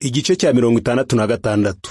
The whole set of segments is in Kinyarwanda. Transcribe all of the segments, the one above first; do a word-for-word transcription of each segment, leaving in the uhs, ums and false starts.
Igice cya mirongo itandatu na gatandatu.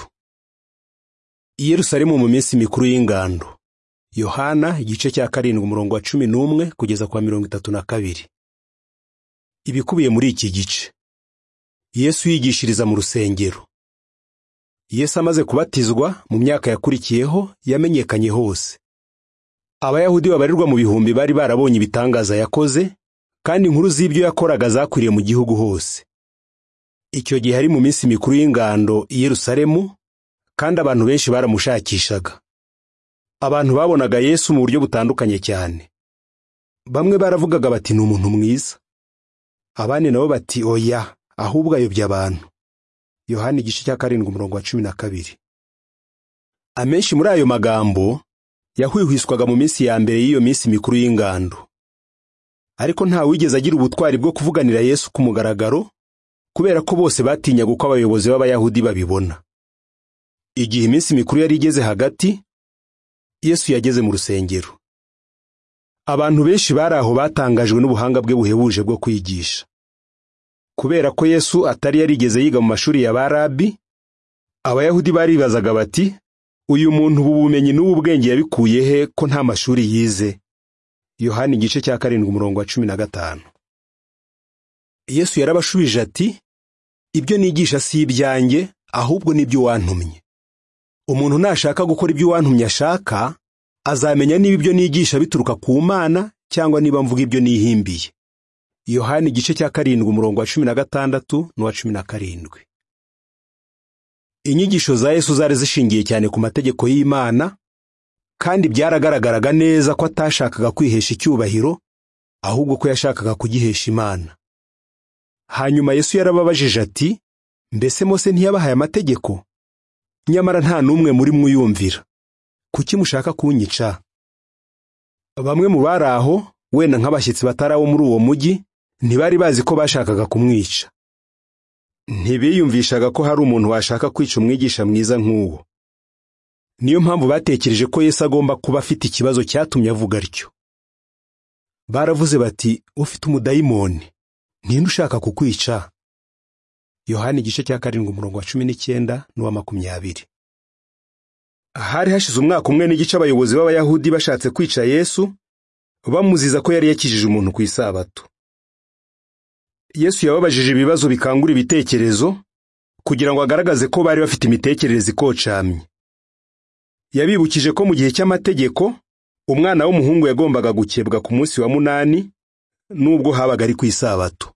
I Yerusalemu mu minsi mikuru y'ingando. Yohana igice cya karindwi umurongo wa cumi n'umwe kugeza kwa mirongo itatu na kabiri. Ibikubiye muri iki gice. Yesu yigishiriza mu rusengero. Yesu amaze kubatizwa mu myaka yakurikiyeho yamenyekanye hose. Abayahudi babarirwa mu bihumbi bari barabonye ibitangaza yakoze, kandi inkuru z'ibyo yakoraga zakwiriye mu gihugu hose. Icyo gihe hari mu minsi mikuru y'ingando i Yerusalemu, kandi abantu benshi baramushakishaga. Abantu babonaga Yesu mu buryo butandukanye cyane. Bamwe baravugaga bati ni umuntu mwiza. Abandi nabo bati oya, ahubwo ayobya abantu. Yohana igice cya karindwi umurongo wa cumi na kabiri. Amenshi muri ayo magambo yahwihwiswaga mu minsi ya mbere y'iyo minsi mikuru y'ingando. Ariko nta wigeze agira ubutwari bwo kuvuganira Yesu ku mugaragaro, kubera ko bose batinyaga uko abayobozi b'Abayahudi babibona. Igihe iminsi mikuru yari igeze hagati, Yesu yageze mu rusengero. Abantu benshi bari aho batangajwe n'ubuhanga bwe buhebuje bwo kwigisha. Kubera ko Yesu atari yarigeze yiga mu mashuri ya barabi, Abayahudi baribazaga bati, uyu muntu ubu bumenyi n'ubu bwenge yabikuye he ko nta mashuri yize? Yohana igice cya karindwi umurongo wa cumi na gatanu. Yesu yarabashubije ati, ibyo nigisha si ibyanjye, ahubwo nibyo wantumye. Umuntu nashaka gukora ibyo wantumye ashaka, azamenya niba ibyo nigisha bituruka ku Mana cyangwa niba mvuga ibyo nihimbiye. Yohana igice cya karindwi umurongo wa cumi na gatandatu n'uwa cumi na karindwi. Inyigisho za Yesu zari zishingiye cyane ku mategeko y'Imana, kandi byaragaragaraga neza ko atashakaga kwihesha icyubahiro, ahubwo ko yashakaga kugihesha Imana. Hanyuma Yesu yarababajije ati, mbese Mose ntiyabahaye amategeko? Nyamara nta n'umwe muri mwiyumvira. Kuki mushaka kunyica? Bamwe mu bari aho, wenda nk'abashyitsi batarawo muri uwo mujyi, ntibari bazi ko bashakaga kumwica. Ntibiyumvishaga ko hari umuntu washaka kwica umwigisha mwiza nk'uwo. Niyo mpamvu batekereje ko Yesu agomba kuba afite ikibazo cyatumye avuga atyo. Baravuze bati, ufite umudayimoni, ninde ushaka kukwica? Yohana igice cya karindwi umurongo wa cumi n'icyenda n'uwa makumyabiri. Hari hashize umwaka umwe n'igice abayobozi b'Abayahudi bashatse kwica Yesu, bamuziza ko yari yakijije umuntu ku isabato. Yesu yababajije ibibazo bikangura ibitekerezo, kugira ngo agaragaze ko bari bafite imitekerereze ikocamye. Yabibukije ko mu gihe cy'amategeko, umwana w'umuhungu yagombaga gukebwa ku munsi wa munani, nubwo habaga ari ku isabato.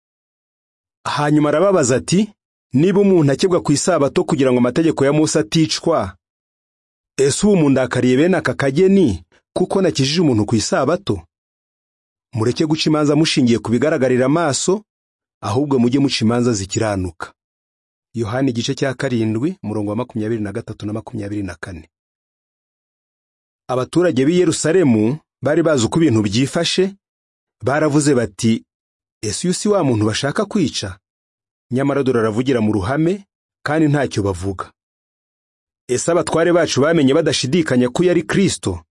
Hanyuma arababaza ati, niba umuntu akebwa ku isabato kugira ngo amategeko ya Mose aticwa, ese ubu mundakariye bene aka kageni kuko nakijije umuntu ku isabato? Mureke guca imanza mushingiye ku bigaragarira amaso, ahubwo mujye muca imanza zikiranuka. Yohana igice cya karindwi umurongo wa makumyabiri na gatatu na makumyabiri na kane. Abaturage b'i Yerusalemu bari bazi uko ibintu byifashe, baravuze bati, ese uyu si wa muntu bashaka kwica? Nyamara dore aravugira mu ruhame, kandi ntacyo bavuga. Ese abatware bacu bamenye badashidikanya ko yari Kristo?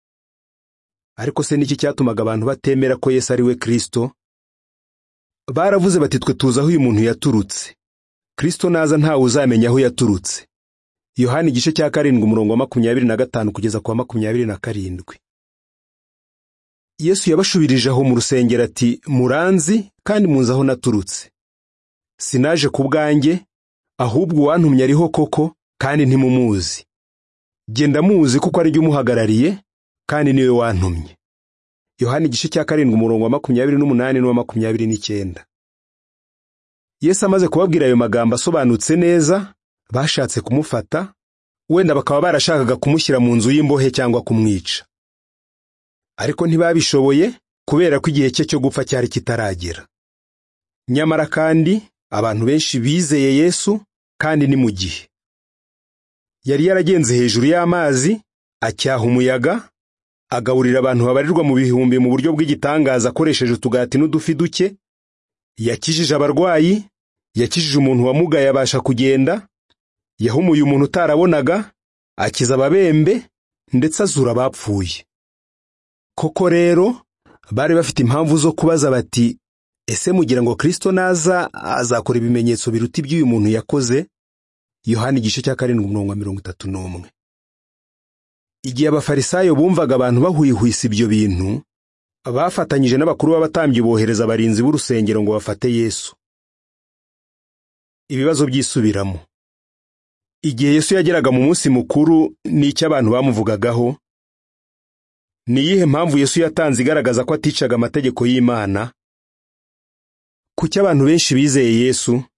Ariko se niki cyatumaga abantu batemera ko Yesu ari we Kristo? Baravuze bati, twe tuzi aho uyu muntu yaturutse. Kristo naza ntawe uzamenya aho yaturutse. Yohana igice cya karindwi umurongo wa makumyabiri na gatanu kugeza kwa makumyabiri na karindwi. Yesu yabashubirije aho mu rusengero ati, muranzi kandi muzi aho naturutse. Sinaje ku bwanjye, ahubwo uwantumye ariho koko, kandi ntimumuzi. Genda muzi kuko ari jye umuhagarariye, kandi niwe wantumye. Yohana igice cya karindwi umurongo wa makumyabiri n'umunani n'uwa makumyabiri n'icyenda. Yesu amaze kubabwira ayo magambo asobanutse neza, bashatse kumufata, wenda bakaba barashakaga kumushyira mu nzu y'imbohe cyangwa kumwica. Ariko ntibabishoboye, kubera ko igihe cye cyo gupfa cyari kitaragera. Nyamara kandi abantu benshi bizeye Yesu, kandi ni mu gihe. Yari yaragenze hejuru y'amazi, acyaha umuyaga, agaburira abantu babarirwa mu bihumbi mu buryo bw'igitangaza akoresheje utugati n'udufi duke. Yakijije abarwayi, yakijije umuntu wamugaye abasha kugenda, yahumuye umuntu utarabonaga, akiza ababembe, ndetse azura abapfuye. Koko rero, bari bafite impamvu zo kubaza bati, Ese mugira ngo Kristo naza azakora ibimenyetso biruta iby'uyu muntu yakoze? Yohana igice cya karindwi umurongo wa mirongo itatu n'umwe. Igihe abafarisayo bumvaga abantu bahwihwisa ibyo bintu, bafatanyije n'abakuru b'abatambyi bohereza abarinzi b'urusengero ngo bafate Yesu. Ibibazo byisubiramo. Igihe Yesu yageraga mu munsi mukuru, n'icyo abantu bamuvugagaho? Ni iyihe mpamvu Yesu yatanze igaragaza ko aticaga amategeko y'Imana? Kuki abantu benshi bizeye Yesu?